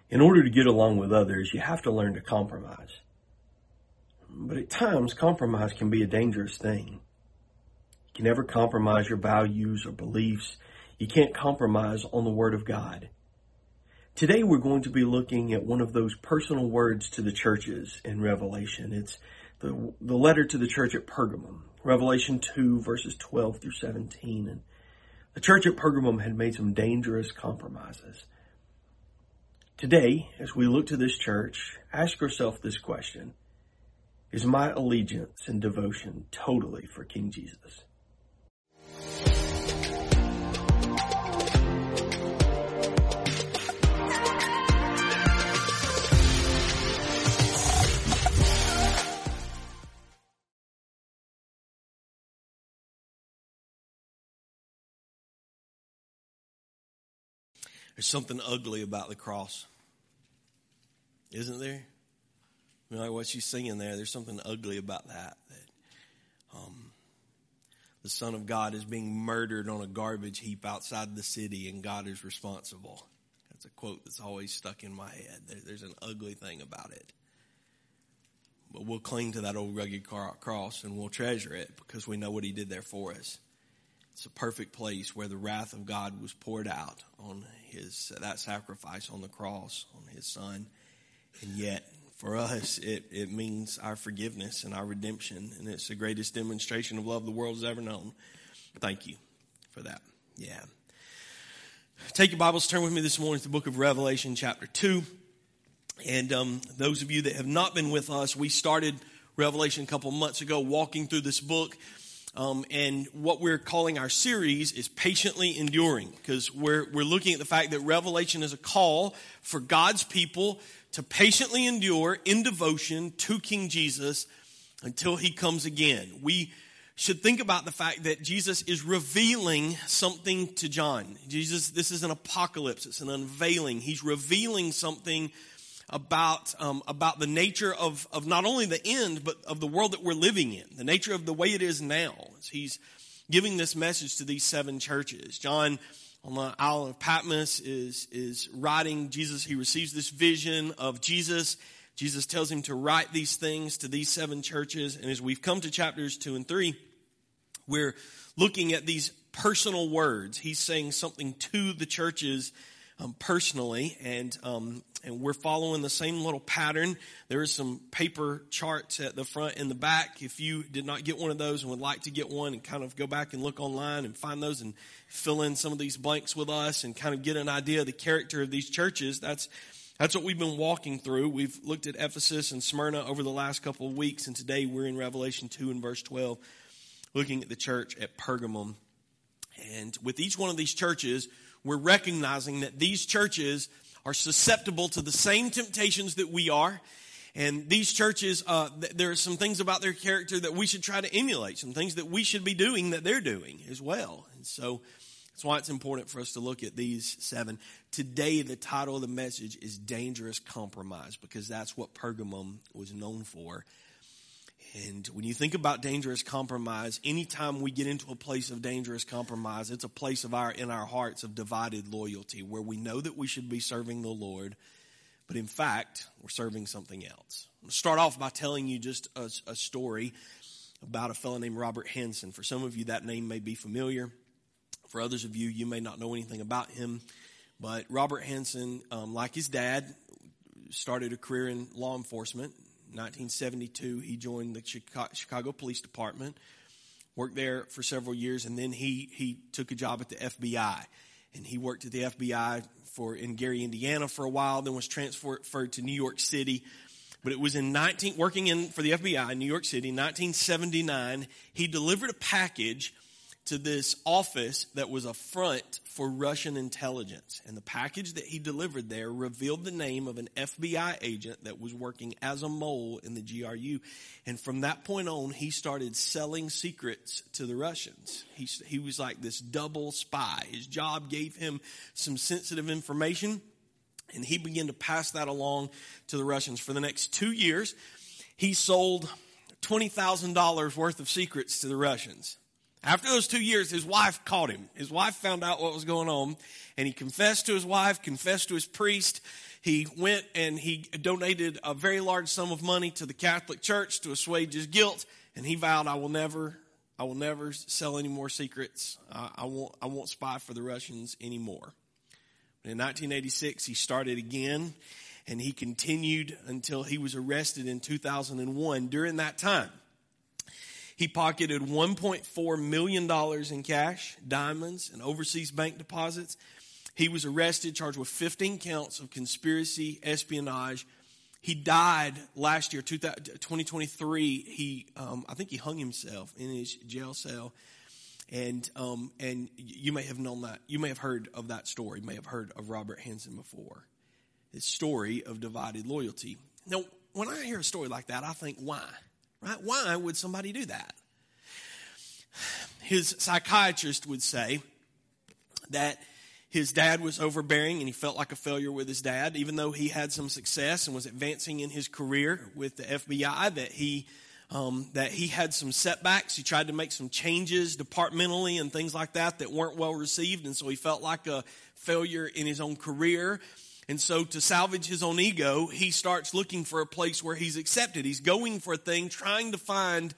In order to get along with others, you have to learn to compromise. But at times, compromise can be a dangerous thing. You can never compromise your values or beliefs. You can't compromise on the Word of God. Today, we're going to be looking at one of those personal words to the churches in Revelation. It's the letter to the church at Pergamum, Revelation 2, verses 12 through 17. And the church at Pergamum had made some dangerous compromises. Today, as we look to this church, ask yourself this question: is my allegiance and devotion totally for King Jesus? There's something ugly about the cross, isn't there? You know, like what she's singing there, there's something ugly about that. The Son of God is being murdered on a garbage heap outside the city, and God is responsible. That's a quote that's always stuck in my head. There's an ugly thing about it. But we'll cling to that old rugged cross, and we'll treasure it because we know what He did there for us. It's a perfect place where the wrath of God was poured out on that sacrifice on the cross, on His Son. And yet, for us, it means our forgiveness and our redemption. And it's the greatest demonstration of love the world has ever known. Thank you for that. Yeah. Take your Bibles, turn with me this morning to the book of Revelation chapter 2. And those of you that have not been with us, we started Revelation a couple months ago walking through this book. And what we're calling our series is Patiently Enduring, because we're looking at the fact that Revelation is a call for God's people to patiently endure in devotion to King Jesus until He comes again. We should think about the fact that Jesus is revealing something to John. This is an apocalypse. It's an unveiling. He's revealing something about the nature of not only the end, but of the world that we're living in, the nature of the way it is now. He's giving this message to these 7 churches. John, on the island of Patmos, is writing Jesus. He receives this vision of Jesus. Jesus tells him to write these things to these 7 churches. And as we've come to chapters 2 and 3, we're looking at these personal words. He's saying something to the churches personally, and we're following the same little pattern. There is some paper charts at the front and the back. If you did not get one of those and would like to get one and kind of go back and look online and find those and fill in some of these blanks with us and kind of get an idea of the character of these churches, that's what we've been walking through. We've looked at Ephesus and Smyrna over the last couple of weeks, and today we're in Revelation 2 and verse 12, looking at the church at Pergamum. And with each one of these churches, we're recognizing that these churches are susceptible to the same temptations that we are. And these churches, there are some things about their character that we should try to emulate, some things that we should be doing that they're doing as well. And so that's why it's important for us to look at these 7. Today, the title of the message is Dangerous Compromise, because that's what Pergamum was known for. And when you think about dangerous compromise, anytime we get into a place of dangerous compromise, it's a place in our hearts of divided loyalty, where we know that we should be serving the Lord, but in fact, we're serving something else. I'm going to start off by telling you just a story about a fellow named Robert Hansen. For some of you, that name may be familiar. For others of you, you may not know anything about him. But Robert Hansen, like his dad, started a career in law enforcement. 1972, he joined the Chicago Police Department, worked there for several years, and then he took a job at the FBI. And he worked at the FBI in Gary, Indiana for a while, then was transferred to New York City. But it was working for the FBI in New York City in 1979, he delivered a package to this office that was a front for Russian intelligence. And the package that he delivered there revealed the name of an FBI agent that was working as a mole in the GRU. And from that point on, he started selling secrets to the Russians. He was like this double spy. His job gave him some sensitive information, and he began to pass that along to the Russians. For the next 2 years, he sold $20,000 worth of secrets to the Russians. After those 2 years, his wife caught him. His wife found out what was going on, and he confessed to his wife, confessed to his priest. He went and he donated a very large sum of money to the Catholic Church to assuage his guilt, and he vowed, I will never sell any more secrets. I won't spy for the Russians anymore. In 1986, he started again, and he continued until he was arrested in 2001. During that time, he pocketed $1.4 million in cash, diamonds, and overseas bank deposits. He was arrested, charged with 15 counts of conspiracy, espionage. He died last year, 2023. I think he hung himself in his jail cell. And you may have known that. You may have heard of that story. You may have heard of Robert Hansen before. This story of divided loyalty. Now, when I hear a story like that, I think, why? Right? Why would somebody do that? His psychiatrist would say that his dad was overbearing and he felt like a failure with his dad, even though he had some success and was advancing in his career with the FBI, that he had some setbacks. He tried to make some changes departmentally and things like that weren't well received, and so he felt like a failure in his own career. And so to salvage his own ego, he starts looking for a place where he's accepted. He's going for a thing, trying to find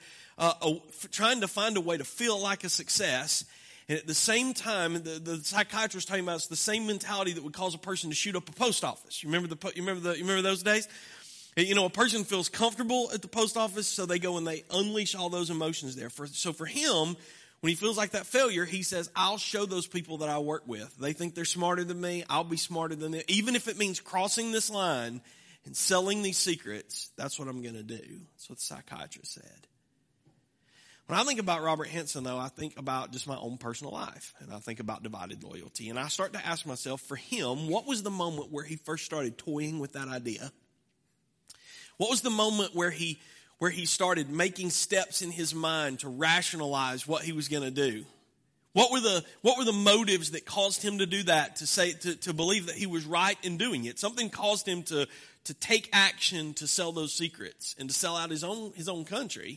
a way to feel like a success. And at the same time, the psychiatrist talking about it's the same mentality that would cause a person to shoot up a post office. You remember those days? You know, a person feels comfortable at the post office, so they go and they unleash all those emotions there. So for him, when he feels like that failure, he says, I'll show those people that I work with. They think they're smarter than me. I'll be smarter than them. Even if it means crossing this line and selling these secrets, that's what I'm going to do. That's what the psychiatrist said. When I think about Robert Hansen, though, I think about just my own personal life. And I think about divided loyalty. And I start to ask myself, for him, what was the moment where he first started toying with that idea? What was the moment where he started making steps in his mind to rationalize what he was going to do? What were the motives that caused him to do that, to believe that he was right in doing it? Something caused him to take action to sell those secrets and to sell out his own country.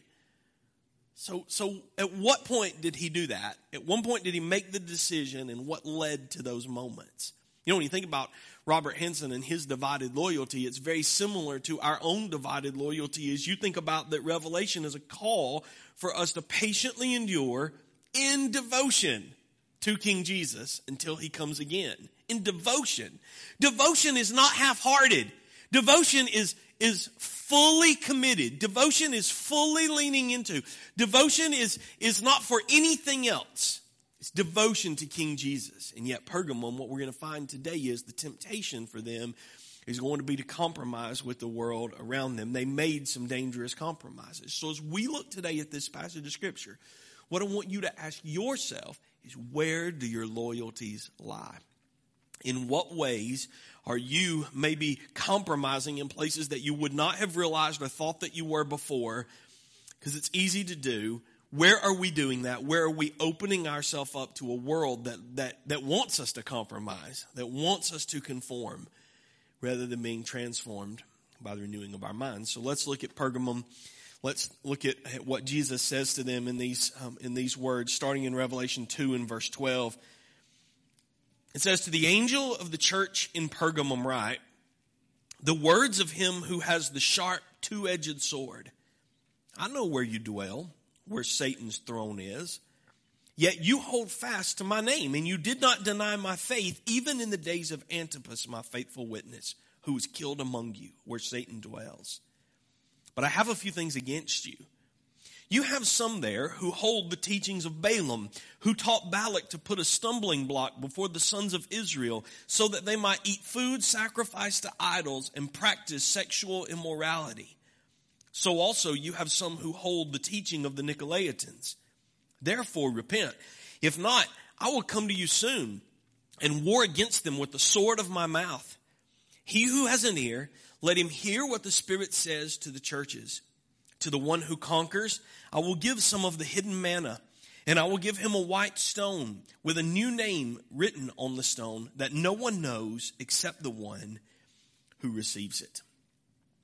So at what point did he do that? At one point did he make the decision, and what led to those moments? You know, when you think about Robert Hansen and his divided loyalty, it's very similar to our own divided loyalty as you think about that Revelation is a call for us to patiently endure in devotion to King Jesus until he comes again. In devotion. Devotion is not half-hearted. Devotion is fully committed. Devotion is fully leaning into. Devotion is not for anything else. It's devotion to King Jesus. And yet Pergamum, what we're going to find today is the temptation for them is going to be to compromise with the world around them. They made some dangerous compromises. So as we look today at this passage of Scripture, what I want you to ask yourself is, where do your loyalties lie? In what ways are you maybe compromising in places that you would not have realized or thought that you were before? Because it's easy to do. Where are we doing that? Where are we opening ourselves up to a world that wants us to compromise, that wants us to conform, rather than being transformed by the renewing of our minds? So let's look at Pergamum. Let's look at what Jesus says to them in these words, starting in Revelation 2 and verse 12. It says, to the angel of the church in Pergamum write, the words of him who has the sharp two-edged sword. I know where you dwell, where Satan's throne is. Yet you hold fast to my name, and you did not deny my faith, even in the days of Antipas, my faithful witness, who was killed among you, where Satan dwells. But I have a few things against you. You have some there who hold the teachings of Balaam, who taught Balak to put a stumbling block before the sons of Israel, so that they might eat food sacrificed to idols and practice sexual immorality. So also you have some who hold the teaching of the Nicolaitans. Therefore repent. If not, I will come to you soon and war against them with the sword of my mouth. He who has an ear, let him hear what the Spirit says to the churches. To the one who conquers, I will give some of the hidden manna, and I will give him a white stone with a new name written on the stone that no one knows except the one who receives it.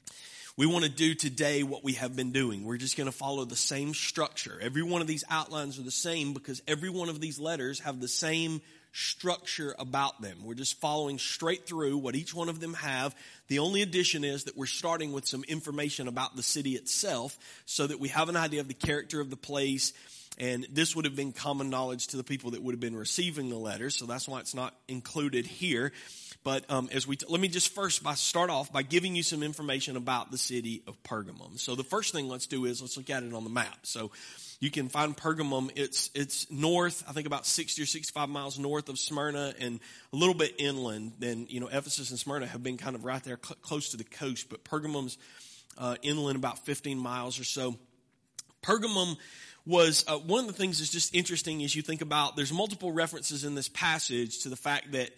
We want to do today what we have been doing. We're just going to follow the same structure. Every one of these outlines are the same because every one of these letters have the same structure about them. We're just following straight through what each one of them have. The only addition is that we're starting with some information about the city itself so that we have an idea of the character of the place. And this would have been common knowledge to the people that would have been receiving the letters. So that's why it's not included here. But let me just first start off by giving you some information about the city of Pergamum. So the first thing let's do is let's look at it on the map. So you can find Pergamum. It's north, I think about 60 or 65 miles north of Smyrna and a little bit inland. Then, Ephesus and Smyrna have been kind of right there close to the coast. But Pergamum's inland about 15 miles or so. Pergamum was one of the things that's just interesting as you think about, there's multiple references in this passage to the fact that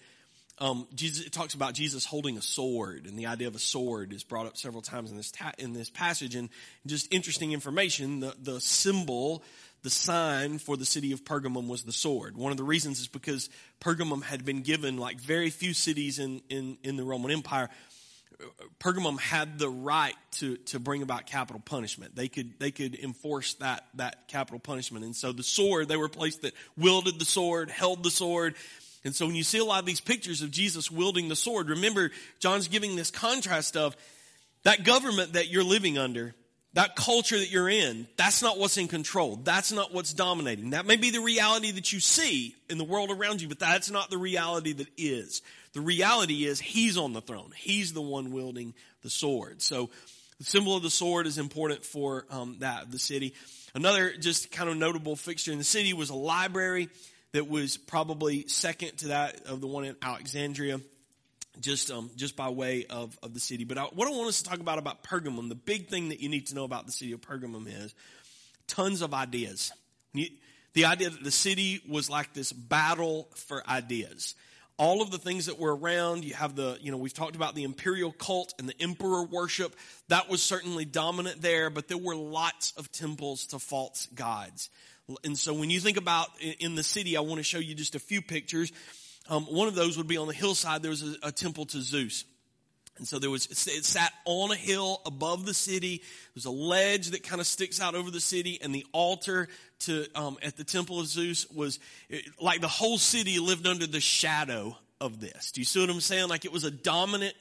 it talks about Jesus holding a sword, and the idea of a sword is brought up several times in this passage. And just interesting information, the symbol, the sign for the city of Pergamum was the sword. One of the reasons is because Pergamum had been given, like very few cities in the Roman Empire, Pergamum had the right to bring about capital punishment. They could enforce that capital punishment. And so the sword, they were a place that wielded the sword, held the sword. And so when you see a lot of these pictures of Jesus wielding the sword, remember, John's giving this contrast of that government that you're living under, that culture that you're in, that's not what's in control. That's not what's dominating. That may be the reality that you see in the world around you, but that's not the reality that is. The reality is he's on the throne. He's the one wielding the sword. So the symbol of the sword is important for the city. Another just kind of notable fixture in the city was a library that was probably second to that of the one in Alexandria, just by way of the city. But what I want us to talk about Pergamum, the big thing that you need to know about the city of Pergamum is tons of ideas. The idea that the city was like this battle for ideas. All of the things that were around, you have we've talked about the imperial cult and the emperor worship. That was certainly dominant there, but there were lots of temples to false gods. And so when you think about in the city, I want to show you just a few pictures. One of those would be on the hillside. There was a temple to Zeus. And so it sat on a hill above the city. There's a ledge that kind of sticks out over the city, and the altar at the temple of Zeus was like the whole city lived under the shadow of this. Do you see what I'm saying? Like it was a dominant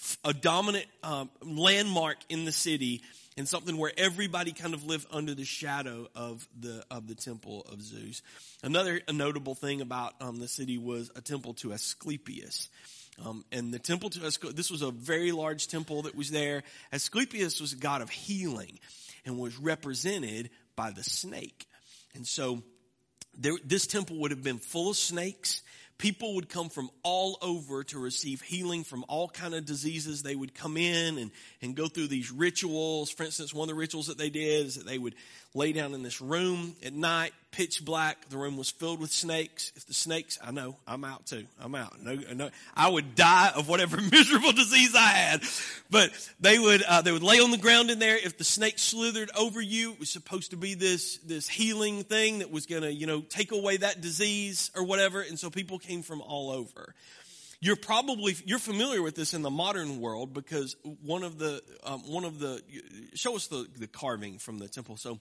landmark in the city, and something where everybody kind of lived under the shadow of the temple of Zeus. Another notable thing about the city was a temple to Asclepius. And the temple to Asclepius, this was a very large temple that was there. Asclepius was a god of healing and was represented by the snake. And so this temple would have been full of snakes. People would come from all over to receive healing from all kind of diseases. They would come in and go through these rituals. For instance, one of the rituals that they did is that they would lay down in this room at night, pitch black. The room was filled with snakes. If the snakes, I know, I'm out too. I'm out. No, I would die of whatever miserable disease I had. But they would lay on the ground in there. If the snake slithered over you, it was supposed to be this healing thing that was going to, take away that disease or whatever. And so people came from all over. You're familiar with this in the modern world because one of the show us the carving from the temple. So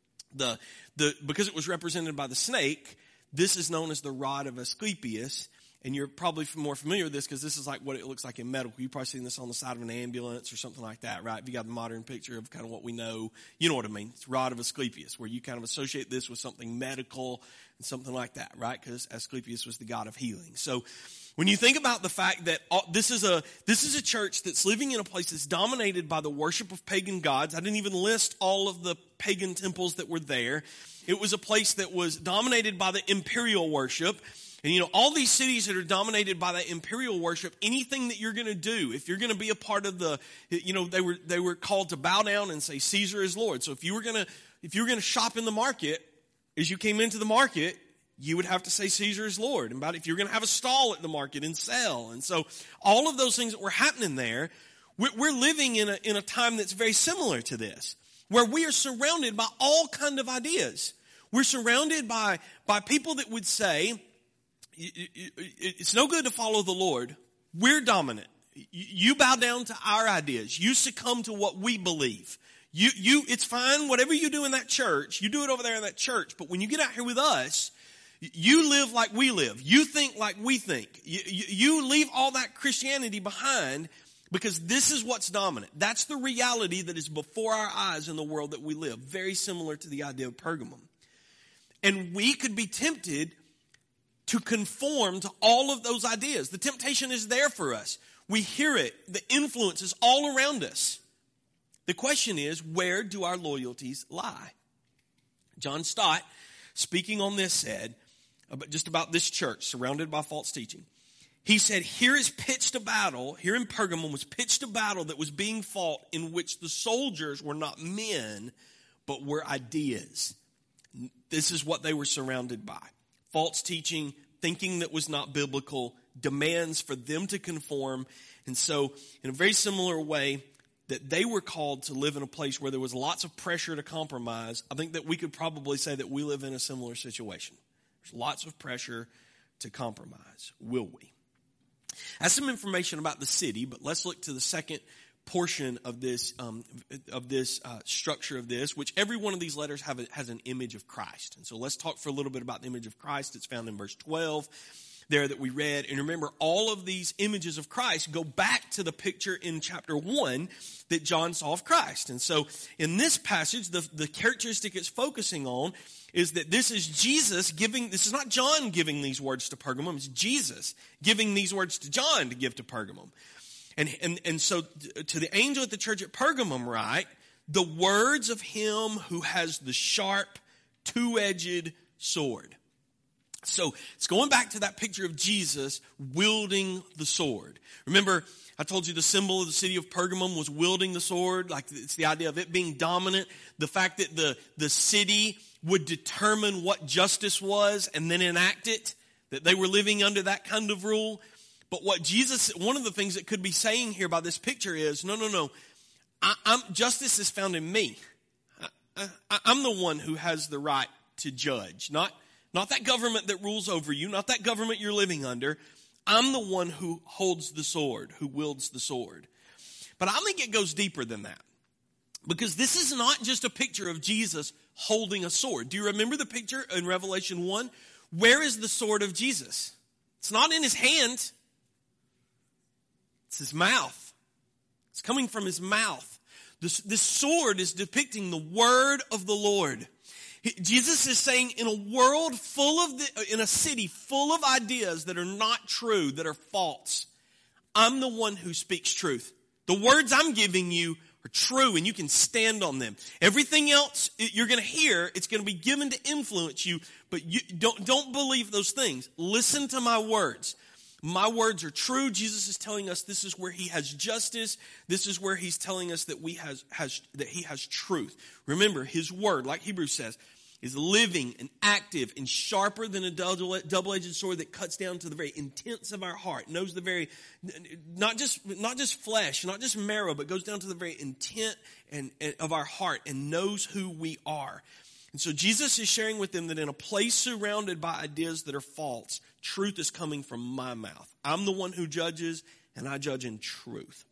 because it was represented by the snake, this is known as the rod of Asclepius. And you're probably more familiar with this because this is like what it looks like in medical. You've probably seen this on the side of an ambulance or something like that, right? If you got the modern picture of kind of what we know, you know what I mean. It's rod of Asclepius, where you kind of associate this with something medical and something like that, right? Because Asclepius was the god of healing. So when you think about the fact that this is a church that's living in a place that's dominated by the worship of pagan gods. I didn't even list all of the pagan temples that were there. It was a place that was dominated by the imperial worship. And all these cities that are dominated by that imperial worship, anything that you're going to do, if you're going to be a part of they were called to bow down and say Caesar is Lord. So if you were going to shop in the market, as you came into the market, you would have to say Caesar is Lord. And if you're going to have a stall at the market and sell. And so all of those things that were happening there, we're living in a time that's very similar to this, where we are surrounded by all kind of ideas. We're surrounded by people that would say, it's no good to follow the Lord. We're dominant. You bow down to our ideas. You succumb to what we believe. It's fine, whatever you do in that church, you do it over there in that church. But when you get out here with us, you live like we live. You think like we think. You leave all that Christianity behind because this is what's dominant. That's the reality that is before our eyes in the world that we live. Very similar to the idea of Pergamum. And we could be tempted to conform to all of those ideas. The temptation is there for us. We hear it. The influence is all around us. The question is, where do our loyalties lie? John Stott, speaking on this, said, just about this church surrounded by false teaching. He said, here is pitched a battle, here in Pergamum was pitched a battle that was being fought in which the soldiers were not men, but were ideas. This is what they were surrounded by. False teaching, thinking that was not biblical, demands for them to conform. And so, in a very similar way that they were called to live in a place where there was lots of pressure to compromise, I think that we could probably say that we live in a similar situation. There's lots of pressure to compromise. Will we? That's some information about the city, but let's look to the second portion of this structure of this, which every one of these letters has an image of Christ. And so let's talk for a little bit about the image of Christ. It's found in verse 12 there that we read. And remember, all of these images of Christ go back to the picture in chapter 1 that John saw of Christ. And so in this passage, the characteristic it's focusing on is that this is Jesus giving, this is not John giving these words to Pergamum, it's Jesus giving these words to John to give to Pergamum. And so to the angel at the church at Pergamum, right, the words of him who has the sharp, two-edged sword. So it's going back to that picture of Jesus wielding the sword. Remember, I told you the symbol of the city of Pergamum was wielding the sword. Like, it's the idea of it being dominant. The fact that the city would determine what justice was and then enact it. That they were living under that kind of rule. But what Jesus, one of the things that could be saying here by this picture is, no. Justice is found in me. I'm the one who has the right to judge. Not that government that rules over you, not that government you're living under. I'm the one who holds the sword, who wields the sword. But I think it goes deeper than that. Because this is not just a picture of Jesus holding a sword. Do you remember the picture in Revelation 1? Where is the sword of Jesus? It's not in his hand. It's his mouth. It's coming from his mouth. This sword is depicting the word of the Lord. Jesus is saying, in a world in a city full of ideas that are not true, that are false, I'm the one who speaks truth. The words I'm giving you are true and you can stand on them. Everything else you're going to hear, it's going to be given to influence you, but you don't believe those things. Listen to my words. My words are true. Jesus is telling us this is where he has justice. This is where he's telling us that that he has truth. Remember, his word, like Hebrews says, is living and active and sharper than a double-edged sword that cuts down to the very intents of our heart, knows the very, not just flesh, not just marrow, but goes down to the very intent of our heart and knows who we are. And so Jesus is sharing with them that in a place surrounded by ideas that are false, truth is coming from my mouth. I'm the one who judges, and I judge in truth.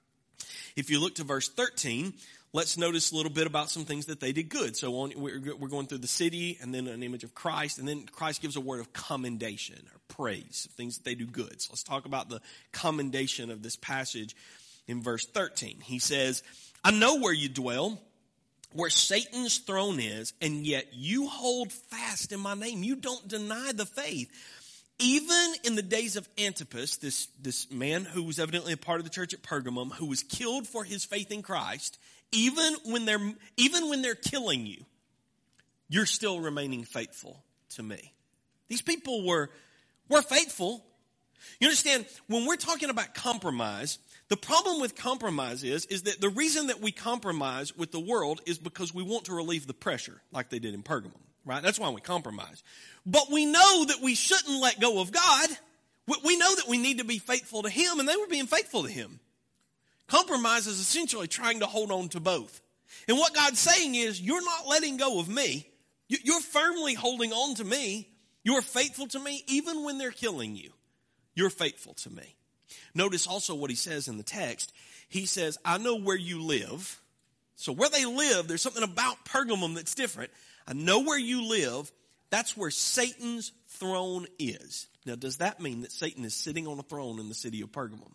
If you look to verse 13, let's notice a little bit about some things that they did good. So we're going through the city and then an image of Christ. And then Christ gives a word of commendation or praise, things that they do good. So let's talk about the commendation of this passage in verse 13. He says, I know where you dwell, where Satan's throne is, and yet you hold fast in my name. You don't deny the faith. Even in the days of Antipas, this man who was evidently a part of the church at Pergamum, who was killed for his faith in Christ, even when they're killing you, you're still remaining faithful to me. These people were faithful. You understand, when we're talking about compromise, the problem with compromise is that the reason that we compromise with the world is because we want to relieve the pressure, like they did in Pergamum, right? That's why we compromise. But we know that we shouldn't let go of God. We know that we need to be faithful to him, and they were being faithful to him. Compromise is essentially trying to hold on to both. And what God's saying is, you're not letting go of me. You're firmly holding on to me. You're faithful to me even when they're killing you. You're faithful to me. Notice also what he says in the text. He says, I know where you live. So where they live, there's something about Pergamum that's different. I know where you live. That's where Satan's throne is. Now, does that mean that Satan is sitting on a throne in the city of Pergamum?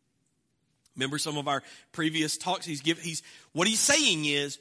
Remember some of our previous talks? What he's saying is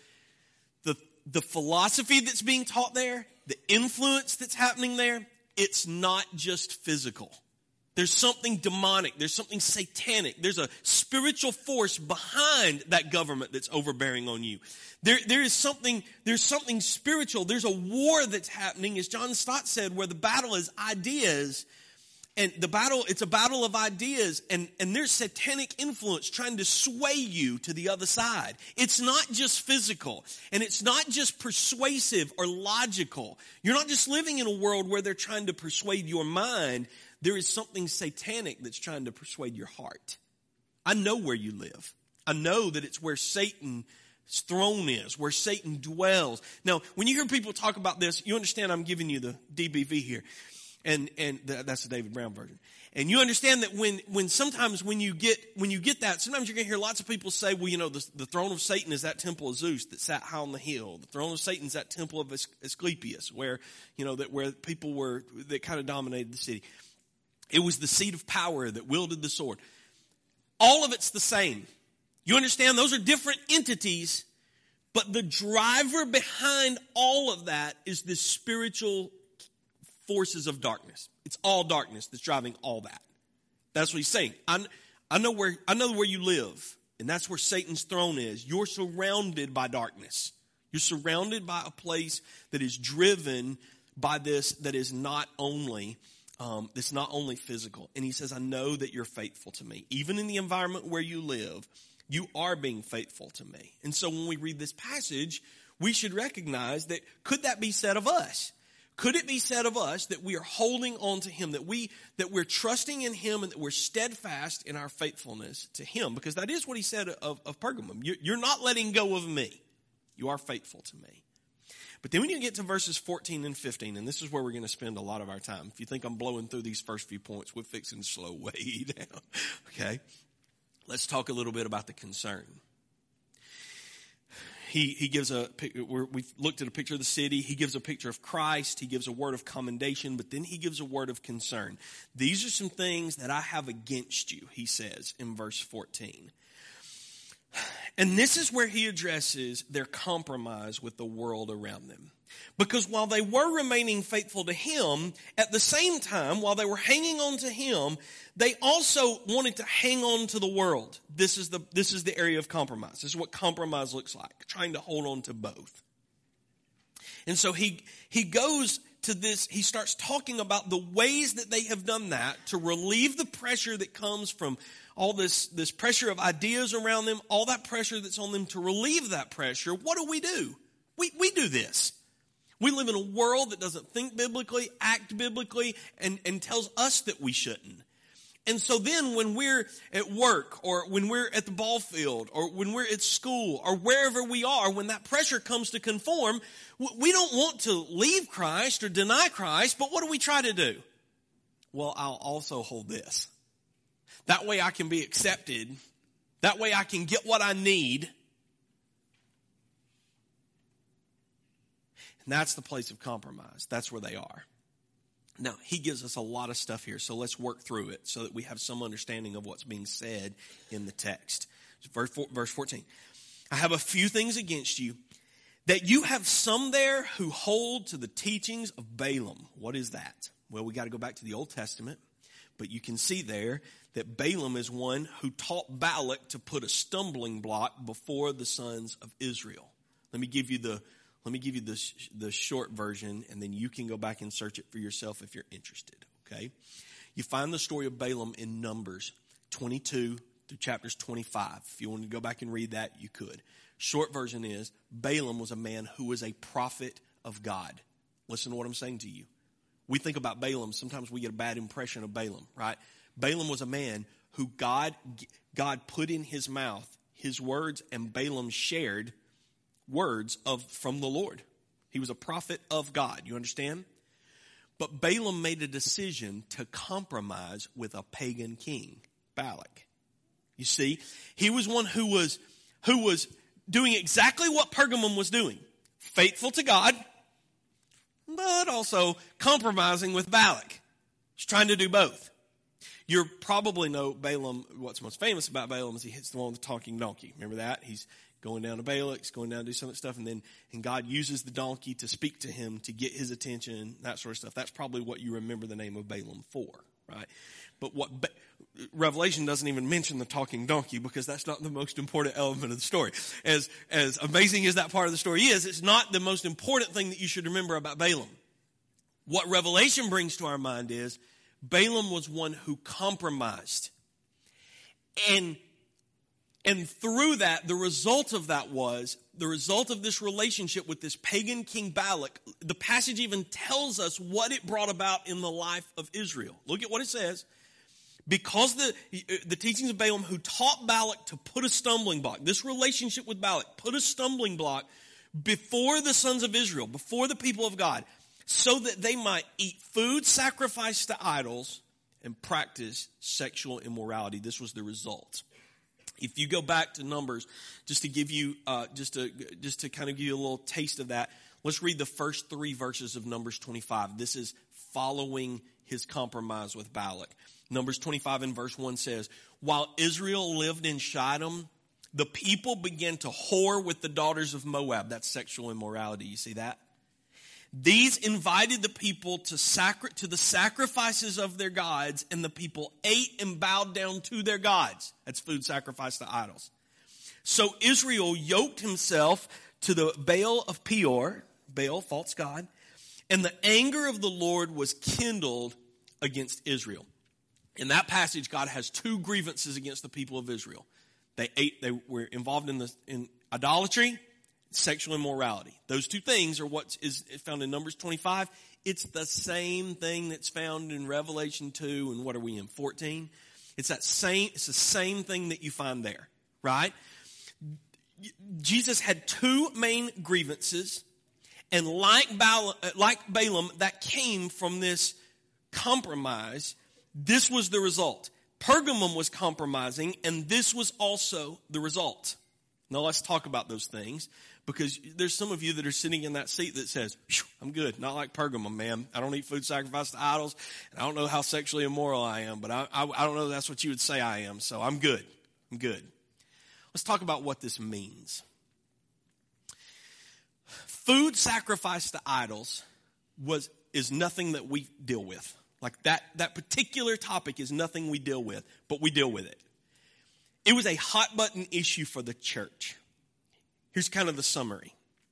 the philosophy that's being taught there, the influence that's happening there, it's not just physical. There's something demonic. There's something satanic. There's a spiritual force behind that government that's overbearing on you. There's something spiritual. There's a war that's happening, as John Stott said, where the battle is ideas. And it's a battle of ideas, and there's satanic influence trying to sway you to the other side. It's not just physical, and it's not just persuasive or logical. You're not just living in a world where they're trying to persuade your mind. There is something satanic that's trying to persuade your heart. I know where you live. I know that it's where Satan's throne is, where Satan dwells. Now, when you hear people talk about this, you understand I'm giving you the DBV here. And that's the David Brown version. And you understand that when you get that, sometimes you're going to hear lots of people say, well, you know, the throne of Satan is that temple of Zeus that sat high on the hill. The throne of Satan is that temple of Asclepius, where people were, that kind of dominated the city. It was the seat of power that wielded the sword. All of it's the same. You understand? Those are different entities, but the driver behind all of that is this spiritual forces of darkness. It's all darkness that's driving all that. That's what he's saying. I know where you live, and that's where Satan's throne is. You're surrounded by darkness. You're surrounded by a place that is driven by this, that is not only physical. And he says, I know that you're faithful to me. Even in the environment where you live, you are being faithful to me. And so when we read this passage, we should recognize that, could that be said of us? Could it be said of us that we are holding on to him, that we're trusting in him, and that we're steadfast in our faithfulness to him? Because that is what he said of Pergamum. You're not letting go of me. You are faithful to me. But then when you get to verses 14 and 15, and this is where we're going to spend a lot of our time. If you think I'm blowing through these first few points, we're fixing to slow way down. Okay? Let's talk a little bit about the concern. He gives we've looked at a picture of the city. He gives a picture of Christ. He gives a word of commendation, but then he gives a word of concern. These are some things that I have against you, he says in verse 14. And this is where he addresses their compromise with the world around them. Because while they were remaining faithful to him, at the same time, while they were hanging on to him, they also wanted to hang on to the world. This is the area of compromise. This is what compromise looks like, trying to hold on to both. And so he goes to this, he starts talking about the ways that they have done that to relieve the pressure that comes from all this pressure of ideas around them, all that pressure that's on them. To relieve that pressure, what do? We do this. We live in a world that doesn't think biblically, act biblically, and tells us that we shouldn't. And so then when we're at work, or when we're at the ball field, or when we're at school, or wherever we are, when that pressure comes to conform, we don't want to leave Christ or deny Christ, but what do we try to do? Well, I'll also hold this. That way I can be accepted. That way I can get what I need. And that's the place of compromise. That's where they are. Now, he gives us a lot of stuff here, so let's work through it so that we have some understanding of what's being said in the text. Verse 14. I have a few things against you, that you have some there who hold to the teachings of Balaam. What is that? Well, we got to go back to the Old Testament, but you can see there that Balaam is one who taught Balak to put a stumbling block before the sons of Israel. Let me give you the short version, and then you can go back and search it for yourself if you're interested, okay? You find the story of Balaam in Numbers 22 through chapters 25. If you want to go back and read that, you could. Short version is, Balaam was a man who was a prophet of God. Listen to what I'm saying to you. We think about Balaam, sometimes we get a bad impression of Balaam, right? Balaam was a man who God put in his mouth his words, and Balaam shared words from the Lord. He was a prophet of God. You understand? But Balaam made a decision to compromise with a pagan king. Balak. You see, he was one who was doing exactly what Pergamum was doing. Faithful to God, but also compromising with Balak. He's trying to do both. You probably know Balaam. What's most famous about Balaam is he hits the one with the talking donkey. Remember that? He's going down to Balak, he's going down to do some of that stuff, and God uses the donkey to speak to him, to get his attention, that sort of stuff. That's probably what you remember the name of Balaam for, right? But Revelation doesn't even mention the talking donkey because that's not the most important element of the story. As amazing as that part of the story is, it's not the most important thing that you should remember about Balaam. What Revelation brings to our mind is Balaam was one who compromised. And through that, the result of this relationship with this pagan king Balak, the passage even tells us what it brought about in the life of Israel. Look at what it says. Because the teachings of Balaam, who taught Balak to put a stumbling block, this relationship with Balak, put a stumbling block before the sons of Israel, before the people of God, so that they might eat food sacrificed to idols and practice sexual immorality. This was the result. If you go back to Numbers, just to give you, just to kind of give you a little taste of that, let's read the first 3 verses of Numbers 25. This is following his compromise with Balak. Numbers 25 and verse 1 says, while Israel lived in Shittim, the people began to whore with the daughters of Moab. That's sexual immorality. You see that? These invited the people to the sacrifices of their gods, and the people ate and bowed down to their gods. That's food sacrificed to idols. So Israel yoked himself to the Baal of Peor, Baal, false god, and the anger of the Lord was kindled against Israel. In that passage, God has 2 grievances against the people of Israel. They were involved in idolatry, sexual immorality. Those 2 things are what is found in Numbers 25. It's the same thing that's found in Revelation 2, and what are we in, 14? It's the same thing that you find there, right? Jesus had 2 main grievances, and like Balaam, that came from this compromise. This was the result. Pergamum was compromising, and this was also the result. Now let's talk about those things, because there's some of you that are sitting in that seat that says, I'm good, not like Pergamum, man. I don't eat food sacrificed to idols, and I don't know how sexually immoral I am, but I don't know that's what you would say I am, so I'm good. I'm good. Let's talk about what this means. Food sacrificed to idols is nothing that we deal with. Like that particular topic is nothing we deal with, but we deal with it. It was a hot button issue for the church. Here's kind of the summary.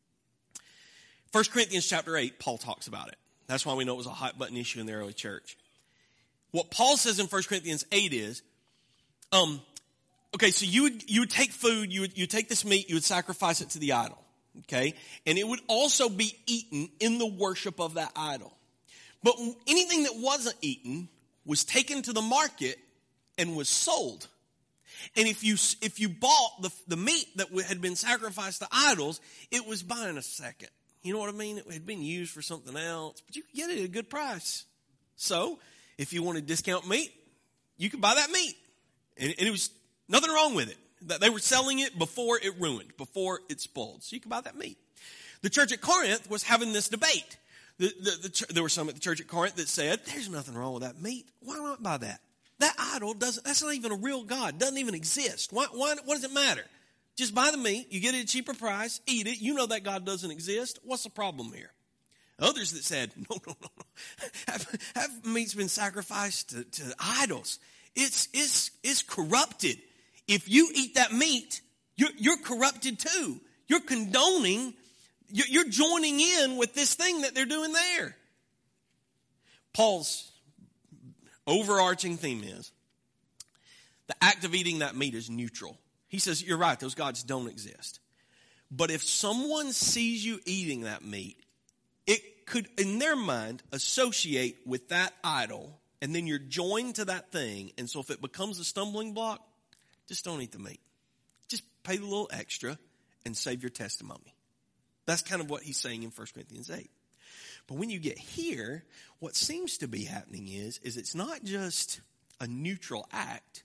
1 Corinthians chapter 8, Paul talks about it. That's why we know it was a hot button issue in the early church. What Paul says in 1 Corinthians 8 is, okay, so you would take food, you would take this meat, you would sacrifice it to the idol. Okay? And it would also be eaten in the worship of that idol. But anything that wasn't eaten was taken to the market and was sold. And if you bought the meat that had been sacrificed to idols, it was buying a second. You know what I mean? It had been used for something else, but you could get it at a good price. So if you wanted discount meat, you could buy that meat. And it was nothing wrong with it. They were selling it before it ruined, before it spoiled. So you could buy that meat. The church at Corinth was having this debate. There were some at the church at Corinth that said, there's nothing wrong with that meat. Why not buy that? That idol that's not even a real God. Doesn't even exist. What does it matter? Just buy the meat. You get it at a cheaper price. Eat it. You know that God doesn't exist. What's the problem here? Others that said, no. Have meat's been sacrificed to idols. It's corrupted. If you eat that meat, you're corrupted too. You're condoning. You're joining in with this thing that they're doing there. Paul's overarching theme is the act of eating that meat is neutral. He says, you're right, those gods don't exist. But if someone sees you eating that meat, it could, in their mind, associate with that idol, and then you're joined to that thing. And so if it becomes a stumbling block, just don't eat the meat. Just pay the little extra and save your testimony. That's kind of what he's saying in 1 Corinthians 8. But when you get here, what seems to be happening is it's not just a neutral act.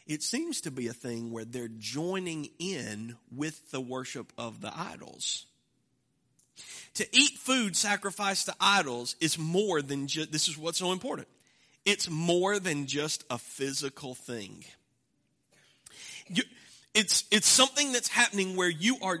it seems to be a thing where they're joining in with the worship of the idols. To eat food sacrificed to idols is more than just, this is what's so important. It's more than just a physical thing. It's something that's happening where you're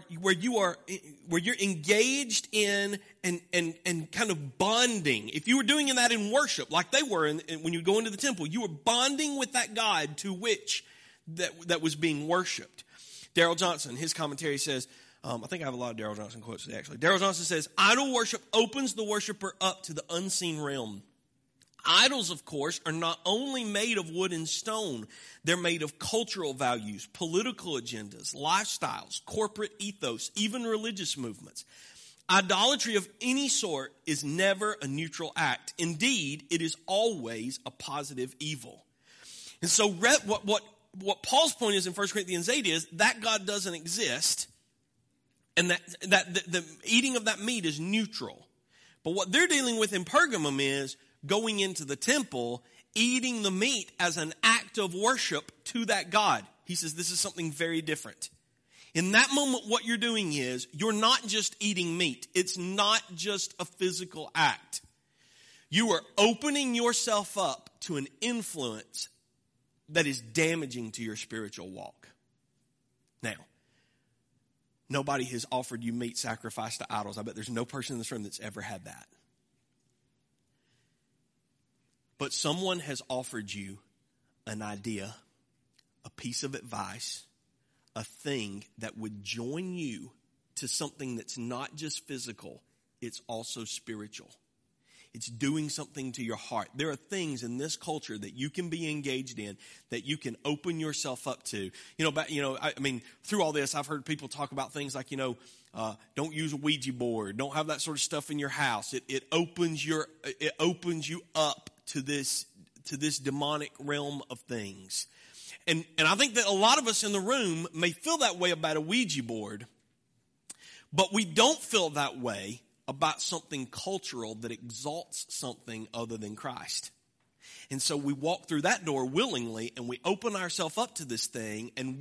engaged in and kind of bonding. If you were doing that in worship, like they were when you go into the temple, you were bonding with that God to which that was being worshipped. Darrell Johnson, his commentary says, I think I have a lot of Darrell Johnson quotes today, actually. Darrell Johnson says, idol worship opens the worshiper up to the unseen realm. Idols, of course, are not only made of wood and stone. They're made of cultural values, political agendas, lifestyles, corporate ethos, even religious movements. Idolatry of any sort is never a neutral act. Indeed, it is always a positive evil. And so what Paul's point is in 1 Corinthians 8 is that God doesn't exist, and that the eating of that meat is neutral. But what they're dealing with in Pergamum is going into the temple, eating the meat as an act of worship to that God. He says this is something very different. In that moment, what you're doing is you're not just eating meat. It's not just a physical act. You are opening yourself up to an influence that is damaging to your spiritual walk. Now, nobody has offered you meat sacrificed to idols. I bet there's no person in this room that's ever had that. But someone has offered you an idea, a piece of advice, a thing that would join you to something that's not just physical, it's also spiritual. It's doing something to your heart. There are things in this culture that you can be engaged in, that you can open yourself up to. Through all this, I've heard people talk about things like, don't use a Ouija board. Don't have that sort of stuff in your house. It opens you up to this demonic realm of things. And I think that a lot of us in the room may feel that way about a Ouija board, but we don't feel that way about something cultural that exalts something other than Christ. And so we walk through that door willingly, and we open ourselves up to this thing, and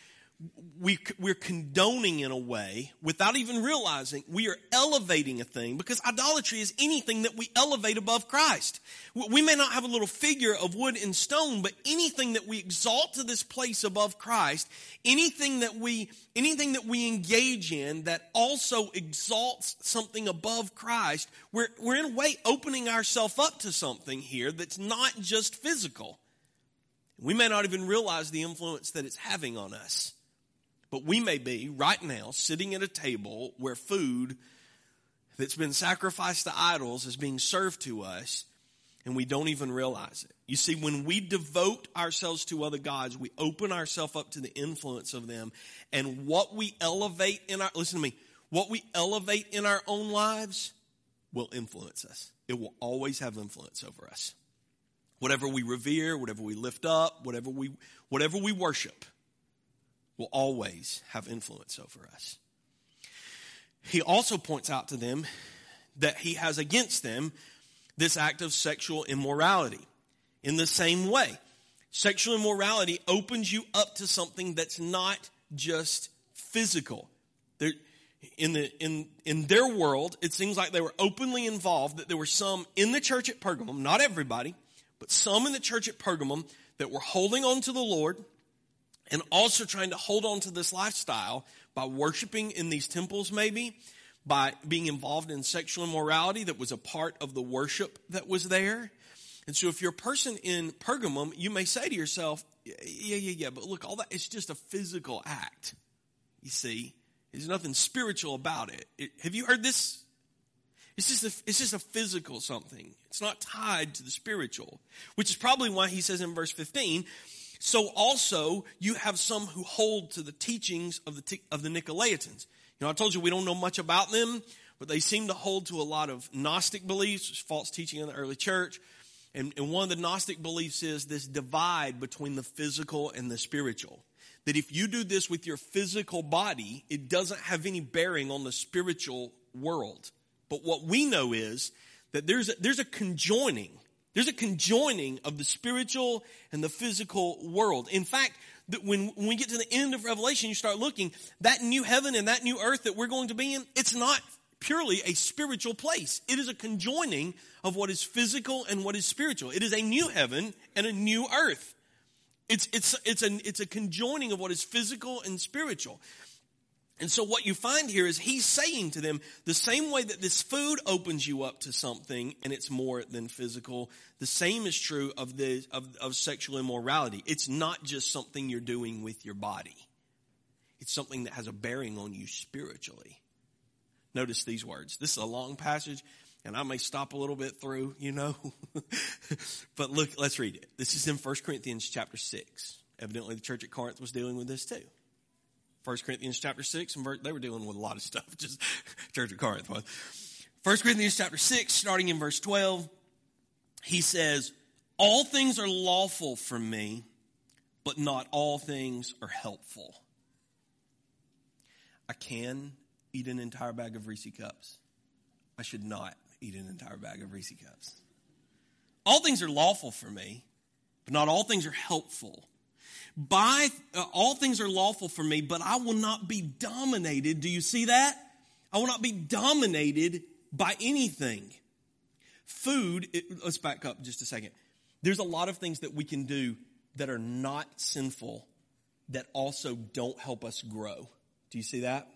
we're condoning in a way, without even realizing, we are elevating a thing, because idolatry is anything that we elevate above Christ. We may not have a little figure of wood and stone, but anything that we exalt to this place above Christ, anything that we engage in that also exalts something above Christ, we're in a way opening ourselves up to something here that's not just physical. We may not even realize the influence that it's having on us. But we may be, right now, sitting at a table where food that's been sacrificed to idols is being served to us, and we don't even realize it. You see, when we devote ourselves to other gods, we open ourselves up to the influence of them. And what we elevate what we elevate in our own lives will influence us. It will always have influence over us. Whatever we revere, whatever we lift up, whatever we worship, will always have influence over us. He also points out to them that he has against them this act of sexual immorality. In the same way, sexual immorality opens you up to something that's not just physical. In their world, it seems like they were openly involved, that there were some in the church at Pergamum, not everybody, but some in the church at Pergamum that were holding on to the Lord, and also trying to hold on to this lifestyle by worshiping in these temples, maybe, by being involved in sexual immorality that was a part of the worship that was there. And so if you're a person in Pergamum, you may say to yourself, yeah, but look, all that, it's just a physical act. You see, there's nothing spiritual about it. Have you heard this? It's just a physical something. It's not tied to the spiritual, which is probably why he says in verse 15, so also you have some who hold to the teachings of the Nicolaitans. I told you we don't know much about them, but they seem to hold to a lot of Gnostic beliefs, false teaching in the early church. And one of the Gnostic beliefs is this divide between the physical and the spiritual. That if you do this with your physical body, it doesn't have any bearing on the spiritual world. But what we know is that there's a conjoining. There's a conjoining of the spiritual and the physical world. In fact, when we get to the end of Revelation, you start looking, that new heaven and that new earth that we're going to be in, it's not purely a spiritual place. It is a conjoining of what is physical and what is spiritual. It is a new heaven and a new earth. It's a conjoining of what is physical and spiritual. And so what you find here is he's saying to them, the same way that this food opens you up to something and it's more than physical, the same is true of sexual immorality. It's not just something you're doing with your body. It's something that has a bearing on you spiritually. Notice these words. This is a long passage, and I may stop a little bit through, But look, let's read it. This is in 1 Corinthians chapter 6. Evidently, the church at Corinth was dealing with this too. 1 Corinthians chapter 6, and they were dealing with a lot of stuff, just church at Corinth was. 1 Corinthians chapter 6, starting in verse 12, he says, all things are lawful for me, but not all things are helpful. I can eat an entire bag of Reese cups. I should not eat an entire bag of Reese cups. All things are lawful for me, but not all things are helpful. All things are lawful for me, but I will not be dominated. Do you see that? I will not be dominated by anything. Let's back up just a second. There's a lot of things that we can do that are not sinful that also don't help us grow. Do you see that?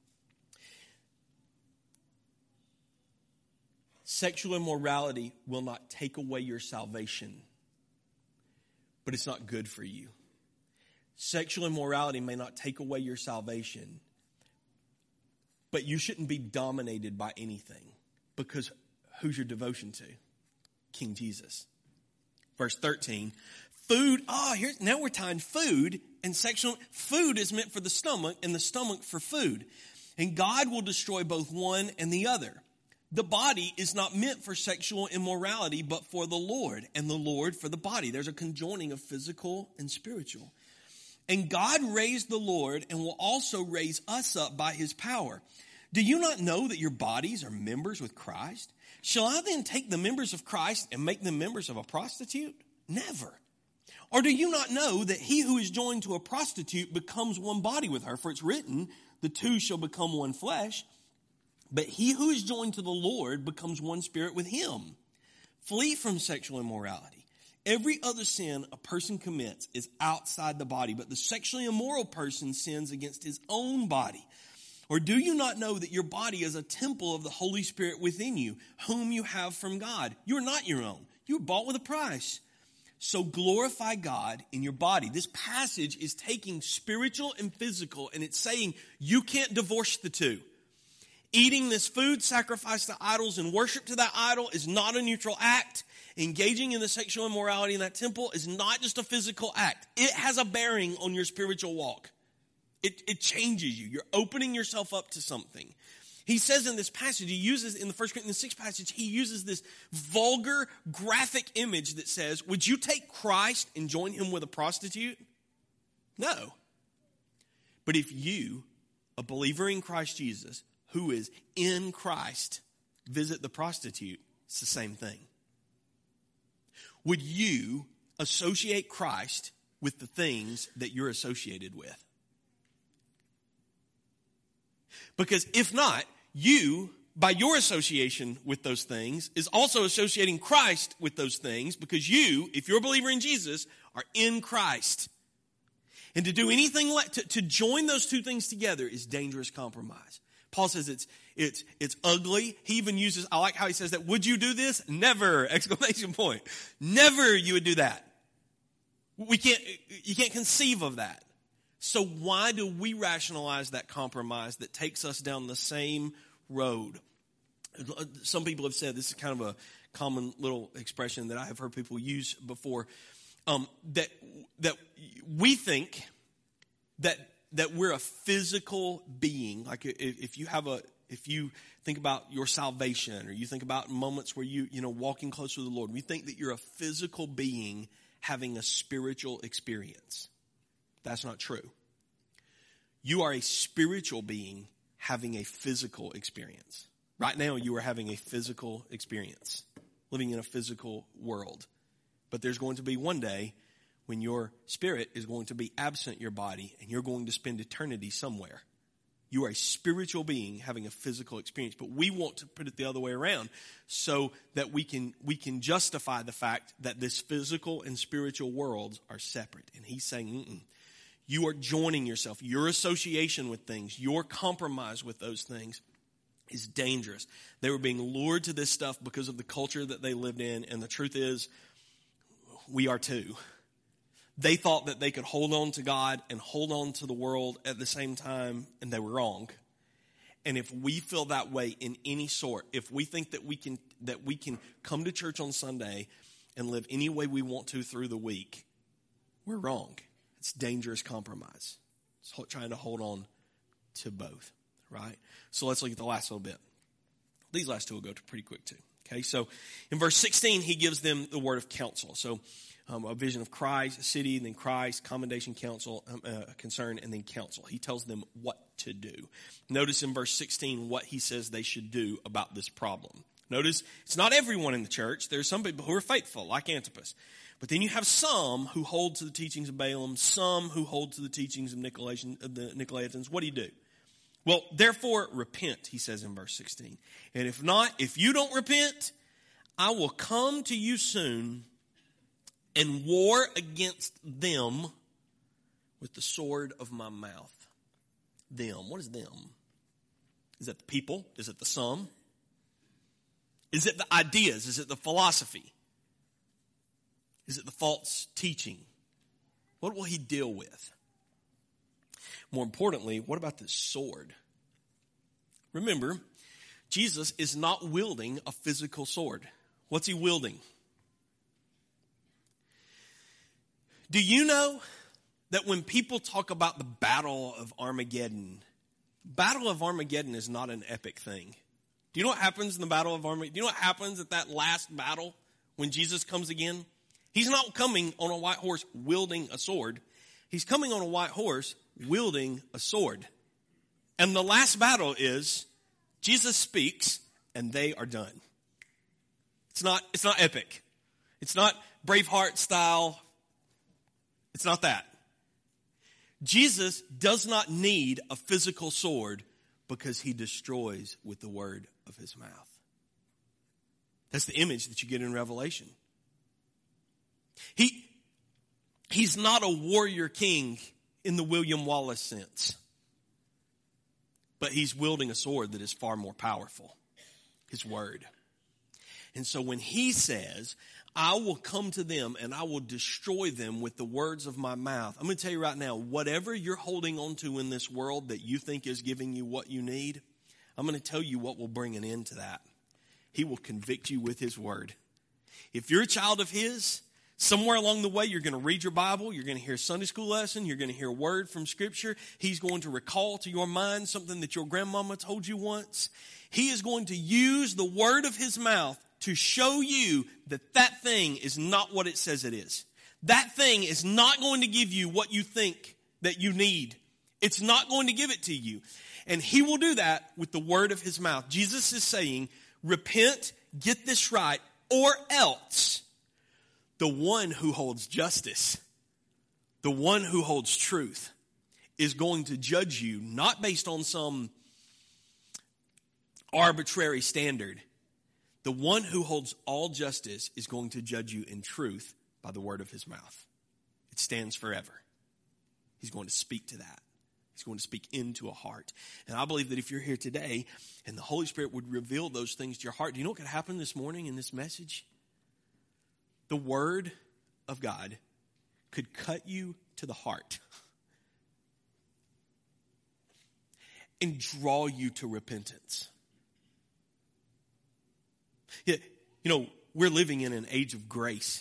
Sexual immorality will not take away your salvation, but it's not good for you. Sexual immorality may not take away your salvation, but you shouldn't be dominated by anything, because who's your devotion to? King Jesus. Verse 13, now we're tying food and sexual. Food is meant for the stomach and the stomach for food. And God will destroy both one and the other. The body is not meant for sexual immorality, but for the Lord, and the Lord for the body. There's a conjoining of physical and spiritual. And God raised the Lord and will also raise us up by his power. Do you not know that your bodies are members with Christ? Shall I then take the members of Christ and make them members of a prostitute? Never. Or do you not know that he who is joined to a prostitute becomes one body with her? For it's written, the two shall become one flesh. But he who is joined to the Lord becomes one spirit with him. Flee from sexual immorality. Every other sin a person commits is outside the body, but the sexually immoral person sins against his own body. Or do you not know that your body is a temple of the Holy Spirit within you, whom you have from God? You are not your own. You were bought with a price. So glorify God in your body. This passage is taking spiritual and physical, and it's saying you can't divorce the two. Eating this food sacrificed to idols and worship to that idol is not a neutral act. Engaging in the sexual immorality in that temple is not just a physical act. It has a bearing on your spiritual walk. It changes you. You're opening yourself up to something. He says in this passage, in the 1 Corinthians 6 passage, he uses this vulgar, graphic image that says, would you take Christ and join him with a prostitute? No. But if you, a believer in Christ Jesus, who is in Christ, visit the prostitute, it's the same thing. Would you associate Christ with the things that you're associated with? Because if not, you, by your association with those things, is also associating Christ with those things, because you, if you're a believer in Jesus, are in Christ. And to do anything like to join those two things together is dangerous compromise. Paul says it's ugly. He even uses, I like how he says that, would you do this? Never! Exclamation point. Never you would do that. You can't conceive of that. So why do we rationalize that compromise that takes us down the same road? Some people have said, this is kind of a common little expression that I have heard people use before, that we think that we're a physical being. Like if you think about your salvation, or you think about moments where you walking closer to the Lord, we think that you're a physical being having a spiritual experience. That's not true. You are a spiritual being having a physical experience. Right now, you are having a physical experience. living in a physical world. But there's going to be one day when your spirit is going to be absent your body and you're going to spend eternity somewhere. You are a spiritual being having a physical experience. But we want to put it the other way around so that we can justify the fact that this physical and spiritual worlds are separate. And he's saying, you are joining yourself. Your association with things, your compromise with those things is dangerous. They were being lured to this stuff because of the culture that they lived in. And the truth is, we are too. They thought that they could hold on to God and hold on to the world at the same time, and they were wrong. And if we feel that way in any sort, if we think that we can come to church on Sunday and live any way we want to through the week, we're wrong. It's dangerous compromise. It's trying to hold on to both, right? So let's look at the last little bit. These last two will go pretty quick too. Okay, so in verse 16, he gives them the word of counsel. So a vision of Christ, a city, and then Christ, commendation, counsel, concern, and then counsel. He tells them what to do. Notice in verse 16 what he says they should do about this problem. Notice it's not everyone in the church. There's some people who are faithful, like Antipas. But then you have some who hold to the teachings of Balaam, some who hold to the teachings of the Nicolaitans. What do you do? Well, therefore, repent, he says in verse 16. And if not, if you don't repent, I will come to you soon and war against them with the sword of my mouth. Them. What is them? Is it the people? Is it the some? Is it the ideas? Is it the philosophy? Is it the false teaching? What will he deal with? More importantly, what about this sword? Remember, Jesus is not wielding a physical sword. What's he wielding? Do you know that when people talk about the Battle of Armageddon is not an epic thing? Do you know what happens in the Battle of Armageddon? Do you know what happens at that last battle when Jesus comes again? He's not coming on a white horse wielding a sword. He's coming on a white horse wielding a sword. And the last battle is Jesus speaks and they are done. It's not epic. It's not Braveheart style. It's not that. Jesus does not need a physical sword because he destroys with the word of his mouth. That's the image that you get in Revelation. He's not a warrior king in the William Wallace sense. But he's wielding a sword that is far more powerful. His word. And so when he says, I will come to them and I will destroy them with the words of my mouth. I'm going to tell you right now, whatever you're holding on to in this world that you think is giving you what you need, I'm going to tell you what will bring an end to that. He will convict you with his word. If you're a child of his, somewhere along the way, you're going to read your Bible, you're going to hear a Sunday school lesson, you're going to hear a word from Scripture. He's going to recall to your mind something that your grandmama told you once. He is going to use the word of his mouth to show you that that thing is not what it says it is. That thing is not going to give you what you think that you need. It's not going to give it to you. And he will do that with the word of his mouth. Jesus is saying, repent, get this right, or else the one who holds justice, the one who holds truth, is going to judge you not based on some arbitrary standard. The one who holds all justice is going to judge you in truth by the word of his mouth. It stands forever. He's going to speak to that. He's going to speak into a heart. And I believe that if you're here today and the Holy Spirit would reveal those things to your heart, do you know what could happen this morning in this message? The word of God could cut you to the heart and draw you to repentance. Yeah, we're living in an age of grace,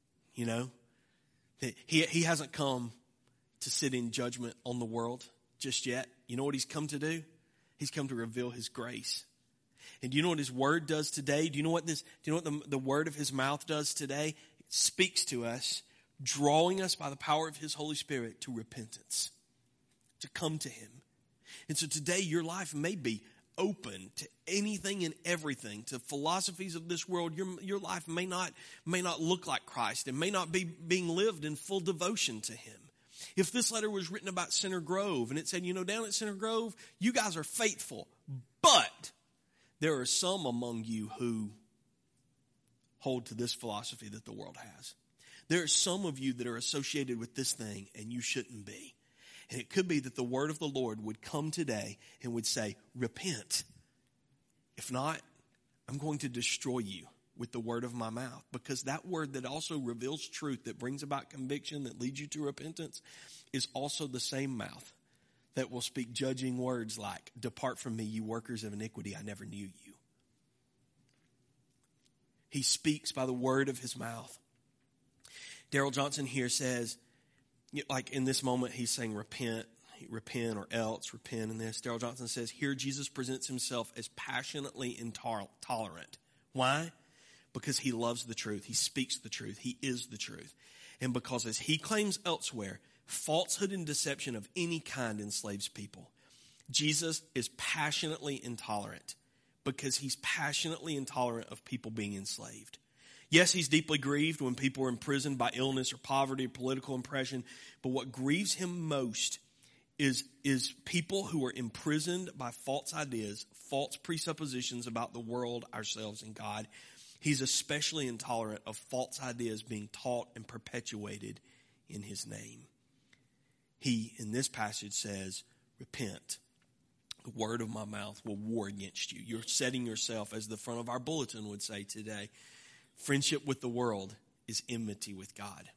He hasn't come to sit in judgment on the world just yet. You know what he's come to do? He's come to reveal his grace. And do you know what his word does today? Do you know what the word of his mouth does today? It speaks to us, drawing us by the power of his Holy Spirit to repentance, to come to him. And so today your life may be open to anything and everything, to philosophies of this world, your life may not look like Christ and may not be being lived in full devotion to him. If this letter was written about Center Grove and it said, down at Center Grove, you guys are faithful, but there are some among you who hold to this philosophy that the world has. There are some of you that are associated with this thing and you shouldn't be. And it could be that the word of the Lord would come today and would say, repent. If not, I'm going to destroy you with the word of my mouth. Because that word that also reveals truth, that brings about conviction, that leads you to repentance, is also the same mouth that will speak judging words like, depart from me, you workers of iniquity, I never knew you. He speaks by the word of his mouth. Darrell Johnson here says, like in this moment, he's saying repent or else, repent in this. Darrell Johnson says, here Jesus presents himself as passionately intolerant. Why? Because he loves the truth. He speaks the truth. He is the truth. And because as he claims elsewhere, falsehood and deception of any kind enslaves people. Jesus is passionately intolerant because he's passionately intolerant of people being enslaved. Yes, he's deeply grieved when people are imprisoned by illness or poverty or political oppression. But what grieves him most is people who are imprisoned by false ideas, false presuppositions about the world, ourselves, and God. He's especially intolerant of false ideas being taught and perpetuated in his name. He, in this passage, says, repent. The word of my mouth will war against you. You're setting yourself, as the front of our bulletin would say today, friendship with the world is enmity with God.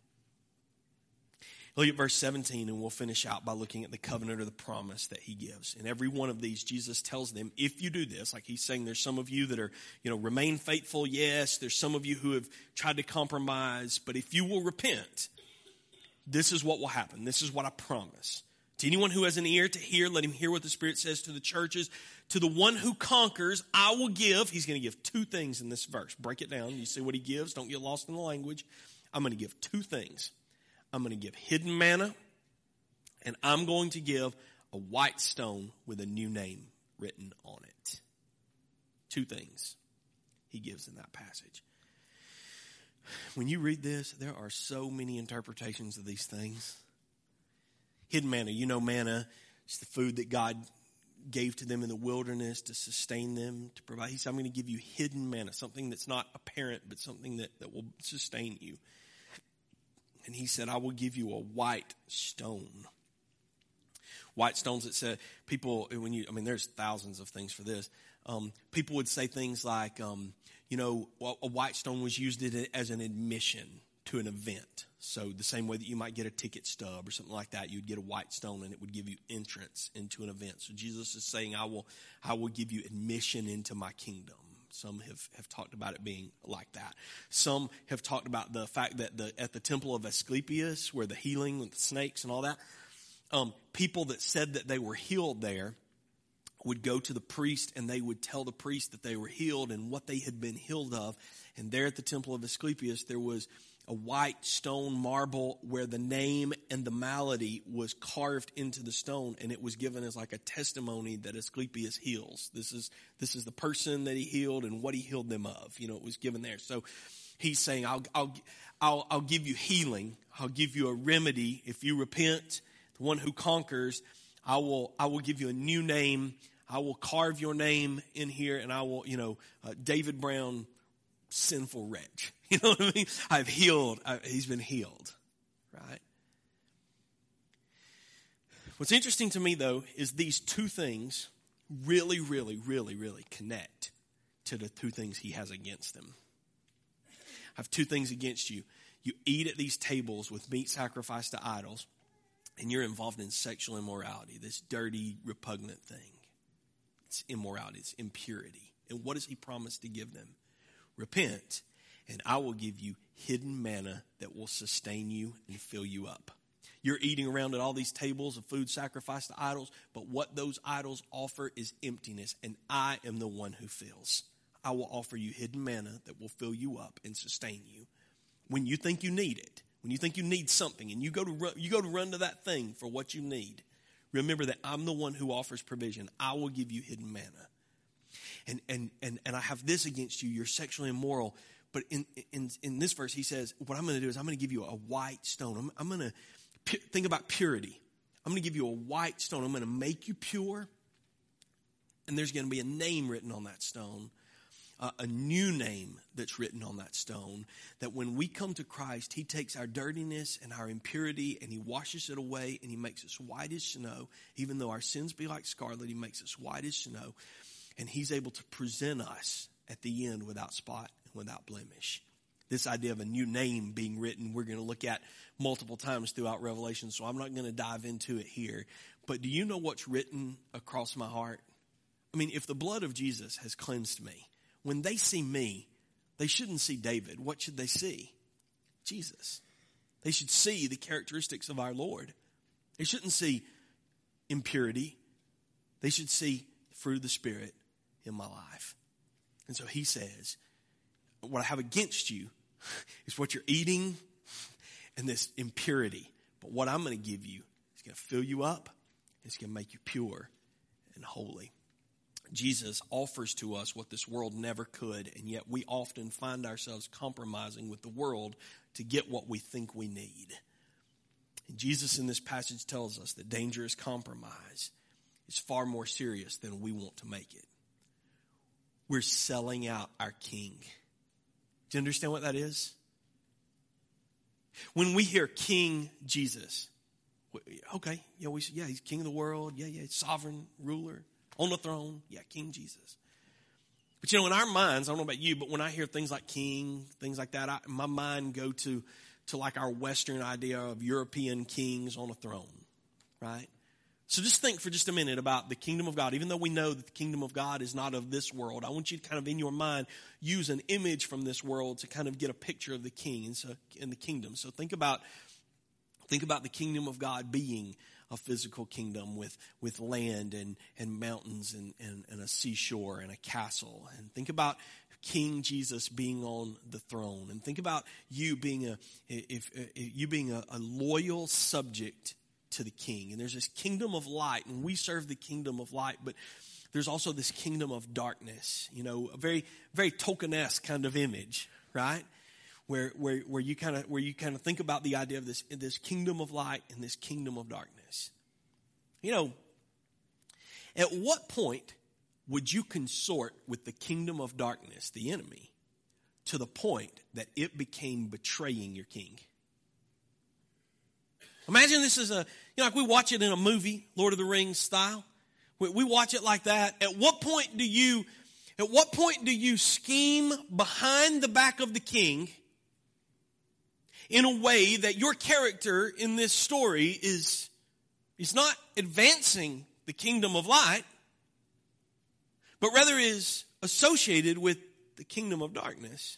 Look at verse 17 and we'll finish out by looking at the covenant or the promise that he gives. In every one of these, Jesus tells them, if you do this, like he's saying there's some of you that are, remain faithful, yes. There's some of you who have tried to compromise, but if you will repent, this is what will happen. This is what I promise. To anyone who has an ear to hear, let him hear what the Spirit says to the churches. To the one who conquers, I will give. He's going to give two things in this verse. Break it down. You see what he gives. Don't get lost in the language. I'm going to give two things. I'm going to give hidden manna, and I'm going to give a white stone with a new name written on it. Two things he gives in that passage. When you read this, there are so many interpretations of these things. Hidden manna, manna is the food that God gave to them in the wilderness to sustain them, to provide. He said, I'm going to give you hidden manna, something that's not apparent, but something that will sustain you. And he said, I will give you a white stone. White stones, it said, people, there's thousands of things for this. People would say things like, a white stone was used as an admission to an event. So the same way that you might get a ticket stub or something like that, you'd get a white stone and it would give you entrance into an event. So Jesus is saying, I will give you admission into my kingdom. Some have talked about it being like that. Some have talked about the fact that at the temple of Asclepius, where the healing with the snakes and all that, people that said that they were healed there would go to the priest and they would tell the priest that they were healed and what they had been healed of. And there at the temple of Asclepius, there was a white stone marble where the name and the malady was carved into the stone, and it was given as like a testimony that Asclepius heals. This is the person that he healed and what he healed them of. It was given there. So he's saying, I'll give you healing. I'll give you a remedy if you repent. The one who conquers, I will give you a new name. I will carve your name in here, and I will, David Brown, sinful wretch. You know what I mean? I've healed. He's been healed, right? What's interesting to me, though, is these two things really, really, really, really connect to the two things he has against them. I have two things against you. You eat at these tables with meat sacrificed to idols, and you're involved in sexual immorality, this dirty, repugnant thing. It's immorality. It's impurity. And what does he promise to give them? Repent, and I will give you hidden manna that will sustain you and fill you up. You're eating around at all these tables of food sacrificed to idols, but what those idols offer is emptiness, and I am the one who fills. I will offer you hidden manna that will fill you up and sustain you. When you think you need it, when you think you need something, and you go to run to that thing for what you need, remember that I'm the one who offers provision. I will give you hidden manna and I have this against you. You're sexually immoral. But in this verse, he says, what I'm going to do is I'm going to give you a white stone. I'm going to think about purity. I'm going to give you a white stone. I'm going to make you pure. And there's going to be a name written on that stone, a new name that's written on that stone, that when we come to Christ, he takes our dirtiness and our impurity and he washes it away and he makes us white as snow. Even though our sins be like scarlet, he makes us white as snow. And he's able to present us at the end without spot and without blemish. This idea of a new name being written, we're going to look at multiple times throughout Revelation, so I'm not going to dive into it here. But do you know what's written across my heart? I mean, if the blood of Jesus has cleansed me, when they see me, they shouldn't see David. What should they see? Jesus. They should see the characteristics of our Lord. They shouldn't see impurity. They should see the fruit of the Spirit in my life. And so he says, what I have against you is what you're eating and this impurity. But what I'm going to give you is going to fill you up. It's going to make you pure and holy. Jesus offers to us what this world never could, and yet we often find ourselves compromising with the world to get what we think we need. And Jesus in this passage tells us that dangerous compromise is far more serious than we want to make it. We're selling out our King. Do you understand what that is? When we hear King Jesus, okay, he's King of the world. He's sovereign ruler. On the throne, King Jesus. But in our minds, I don't know about you, but when I hear things like king, things like that, my mind go to like our Western idea of European kings on a throne, right? So just think for just a minute about the kingdom of God. Even though we know that the kingdom of God is not of this world, I want you to kind of in your mind use an image from this world to kind of get a picture of the king and the kingdom. So think about the kingdom of God being a physical kingdom with land and mountains and a seashore and a castle. And think about King Jesus being on the throne. And think about you being a loyal subject to the king. And there's this kingdom of light, and we serve the kingdom of light, but there's also this kingdom of darkness, a very, very Tolkien-esque kind of image, right? Where you kind of think about the idea of this kingdom of light and this kingdom of darkness. At what point would you consort with the kingdom of darkness, the enemy, to the point that it became betraying your king? Imagine this is like we watch it in a movie, Lord of the Rings style. We watch it like that. At what point do you scheme behind the back of the king in a way that your character in this story is not advancing the kingdom of light, but rather is associated with the kingdom of darkness?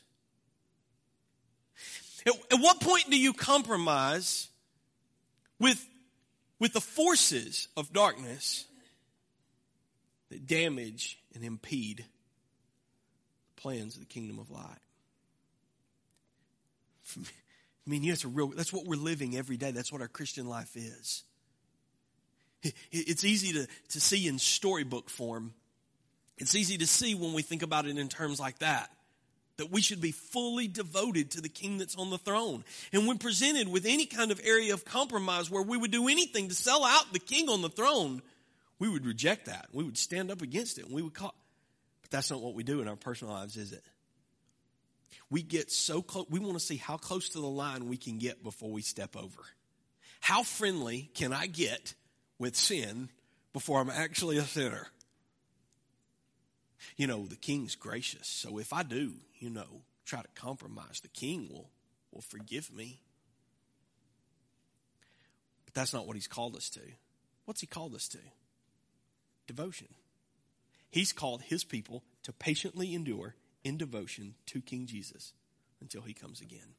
At what point do you compromise with the forces of darkness that damage and impede the plans of the kingdom of light? I mean, that's what we're living every day. That's what our Christian life is. It's easy to see in storybook form. It's easy to see when we think about it in terms like that we should be fully devoted to the king that's on the throne. And when presented with any kind of area of compromise where we would do anything to sell out the king on the throne, we would reject that. We would stand up against it. And we would but that's not what we do in our personal lives, is it? We get so close. We want to see how close to the line we can get before we step over. How friendly can I get with sin before I'm actually a sinner? The king's gracious. So if I do, try to compromise, the king will forgive me. But that's not what he's called us to. What's he called us to? Devotion. He's called his people to patiently endure in devotion to King Jesus until he comes again.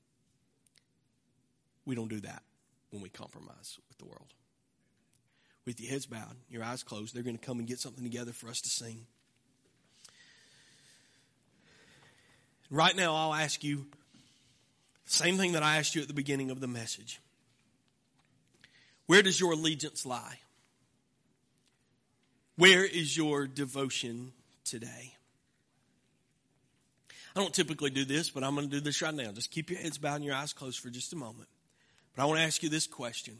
We don't do that when we compromise with the world. With your heads bowed, your eyes closed, they're going to come and get something together for us to sing. Right now, I'll ask you the same thing that I asked you at the beginning of the message. Where does your allegiance lie? Where is your devotion today? I don't typically do this, but I'm going to do this right now. Just keep your heads bowed and your eyes closed for just a moment. But I want to ask you this question.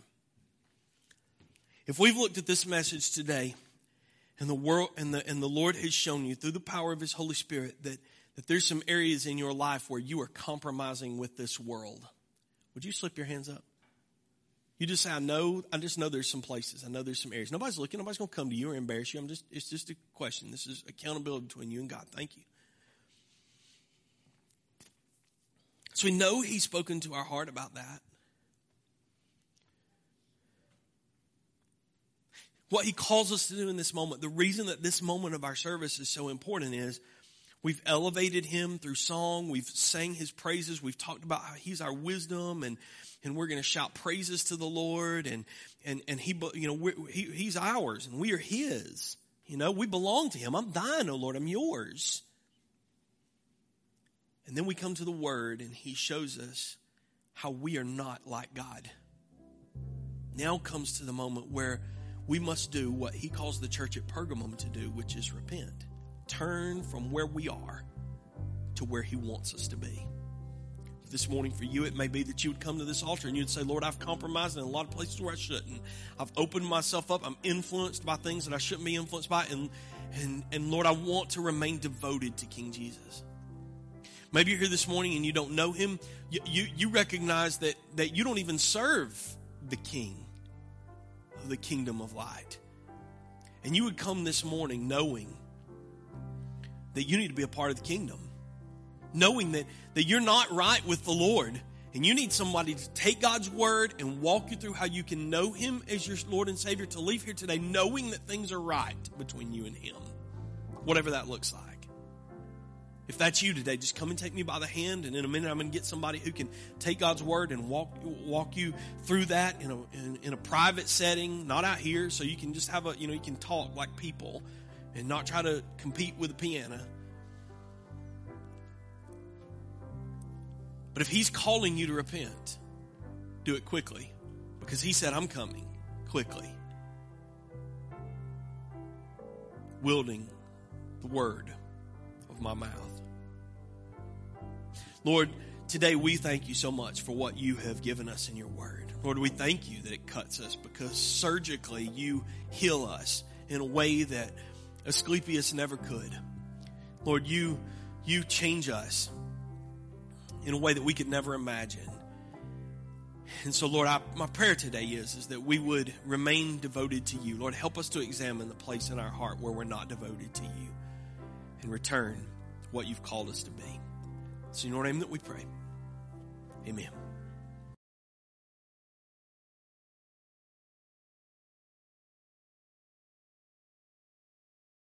If we've looked at this message today, and the world and the Lord has shown you through the power of His Holy Spirit that there's some areas in your life where you are compromising with this world, would you slip your hands up? You just say, I just know there's some places. I know there's some areas. Nobody's looking. Nobody's going to come to you or embarrass you. It's just a question. This is accountability between you and God. Thank you. So we know He's spoken to our heart about that. What He calls us to do in this moment, the reason that this moment of our service is so important is we've elevated Him through song. We've sang His praises. We've talked about how He's our wisdom, and we're going to shout praises to the Lord. And He, He's ours, and we are His. We belong to Him. I'm thine, O Lord. I'm yours. And then we come to the Word, and He shows us how we are not like God. Now comes to the moment where we must do what He calls the church at Pergamum to do, which is repent. Turn from where we are to where He wants us to be. This morning for you, it may be that you would come to this altar and you'd say, Lord, I've compromised in a lot of places where I shouldn't. I've opened myself up. I'm influenced by things that I shouldn't be influenced by. And Lord, I want to remain devoted to King Jesus. Maybe you're here this morning and you don't know Him. You recognize that you don't even serve the King of the kingdom of light. And you would come this morning knowing that you need to be a part of the kingdom. Knowing that you're not right with the Lord. And you need somebody to take God's word and walk you through how you can know Him as your Lord and Savior, to leave here today knowing that things are right between you and Him. Whatever that looks like. If that's you today, just come and take me by the hand, and in a minute I'm going to get somebody who can take God's word and walk you through that in a private setting, not out here, so you can just have you can talk like people and not try to compete with the piano. But if He's calling you to repent, do it quickly, because He said, I'm coming quickly, wielding the word of my mouth. Lord, today we thank You so much for what You have given us in Your word. Lord, we thank You that it cuts us, because surgically You heal us in a way that Asclepius never could. Lord, You change us in a way that we could never imagine. And so, Lord, my prayer today is that we would remain devoted to You. Lord, help us to examine the place in our heart where we're not devoted to You and return what You've called us to be. It's in Your name that we pray. Amen.